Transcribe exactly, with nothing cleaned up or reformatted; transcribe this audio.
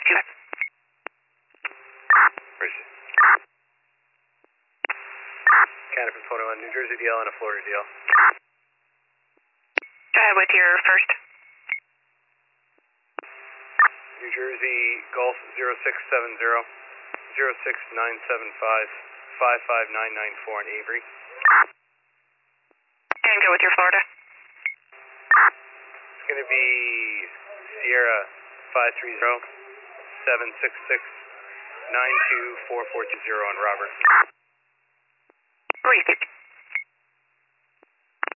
two. Appreciate it. Canada from twenty-one, New Jersey D L and a Florida D L. Go ahead with your first. New Jersey Golf zero six seven zero, zero six nine seven five, five five nine nine four in Avery. And go with your Florida. It's going to be Sierra five three zero, seven six six, nine two four four two zero on Robert. Great.